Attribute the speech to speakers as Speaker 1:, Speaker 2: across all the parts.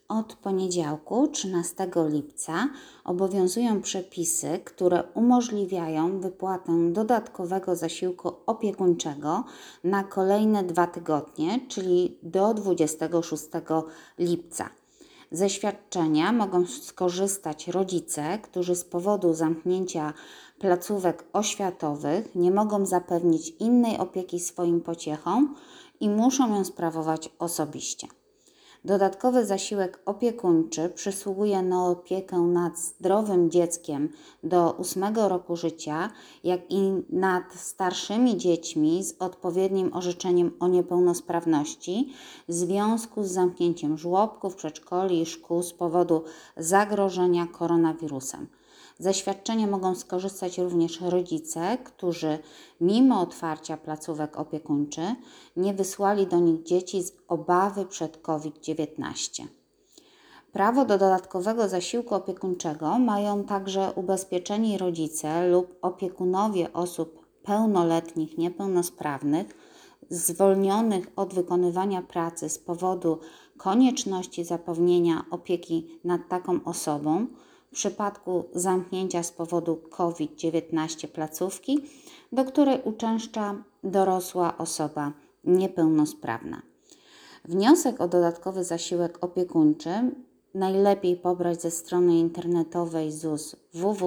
Speaker 1: Od poniedziałku 13 lipca obowiązują przepisy, które umożliwiają wypłatę dodatkowego zasiłku opiekuńczego na kolejne 2 tygodnie, czyli do 26 lipca. Ze świadczenia mogą skorzystać rodzice, którzy z powodu zamknięcia placówek oświatowych nie mogą zapewnić innej opieki swoim pociechom i muszą ją sprawować osobiście. Dodatkowy zasiłek opiekuńczy przysługuje na opiekę nad zdrowym dzieckiem do 8 roku życia, jak i nad starszymi dziećmi z odpowiednim orzeczeniem o niepełnosprawności w związku z zamknięciem żłobków, przedszkoli i szkół z powodu zagrożenia koronawirusem. Ze świadczenia mogą skorzystać również rodzice, którzy mimo otwarcia placówek opiekuńczych nie wysłali do nich dzieci z obawy przed COVID-19. Prawo do dodatkowego zasiłku opiekuńczego mają także ubezpieczeni rodzice lub opiekunowie osób pełnoletnich niepełnosprawnych zwolnionych od wykonywania pracy z powodu konieczności zapewnienia opieki nad taką osobą w przypadku zamknięcia z powodu COVID-19 placówki, do której uczęszcza dorosła osoba niepełnosprawna. Wniosek o dodatkowy zasiłek opiekuńczy najlepiej pobrać ze strony internetowej ZUS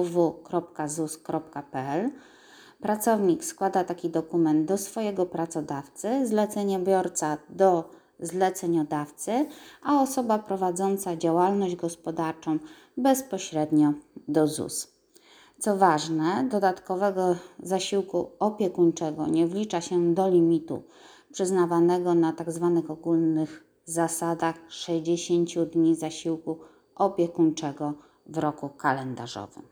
Speaker 1: www.zus.pl. Pracownik składa taki dokument do swojego pracodawcy, zleceniobiorca do zleceniodawcy, a osoba prowadząca działalność gospodarczą bezpośrednio do ZUS. Co ważne, dodatkowego zasiłku opiekuńczego nie wlicza się do limitu przyznawanego na tzw. ogólnych zasadach 60 dni zasiłku opiekuńczego w roku kalendarzowym.